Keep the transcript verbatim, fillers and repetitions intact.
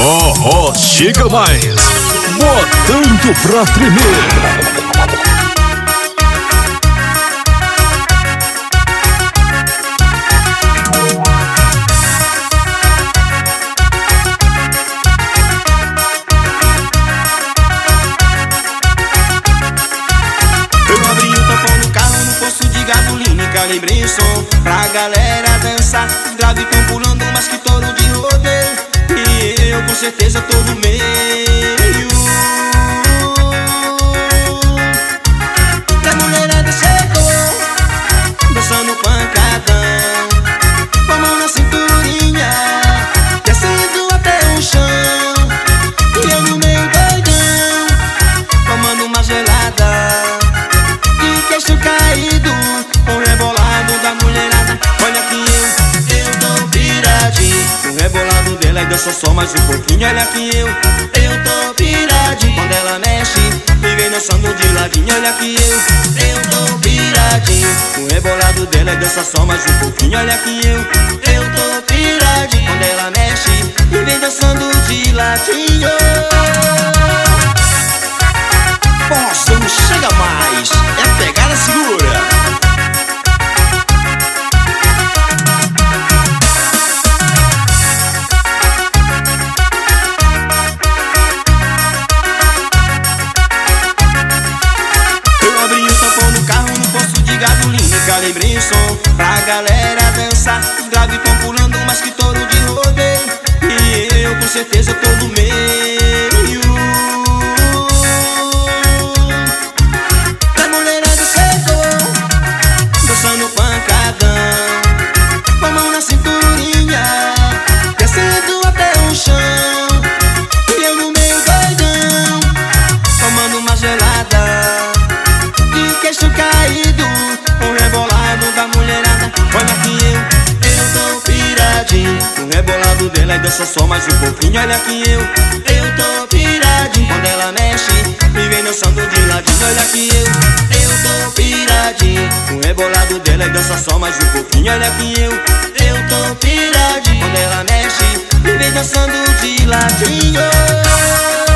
Forró chega mais, botando pra tremer. Calibrei o som pra galera dançar. Grave tão pulando, mas que touro de rodeio. E eu com certeza tô no meio. A mulherada chegou, dançando pancadão, com a mão na cinturinha, descendo até o chão. E eu no meio doidão, tomando uma gelada, de queixo caído, com o rebolado da mulherada. Olha que eu, eu tô piradinho. O rebolado dela e dança só mais um pouquinho. Olha que eu, eu tô piradinho. Quando ela mexe, me vem dançando de ladinho. Olha que eu, eu tô piradinho. O rebolado dela e dança só mais um pouquinho. Olha que eu, eu tô piradinho. Quando ela mexe, me vem dançando de ladinho. Poxa, não chega mais, é a pegada segura. Calibrei o som pra galera dançar. Os graves tão pulando, mas que touro de rodeio. E eu com certeza tô no meio. A mulherada chegou, dançando pancadão, com a mão na cinturinha, descendo até o chão. E eu no meio doidão, tomando uma gelada, de queixo caído, o rebolado da mulherada. Olha que eu, eu tô piradinho. O rebolado dela e dança só mais um pouquinho. Olha que eu, eu tô piradinho. Quando ela mexe, me vem dançando de ladinho. Olha que eu, eu tô piradinho. O rebolado dela e dança só mais um pouquinho. Olha que eu, eu tô piradinho. Quando ela mexe, me vem dançando de ladinho.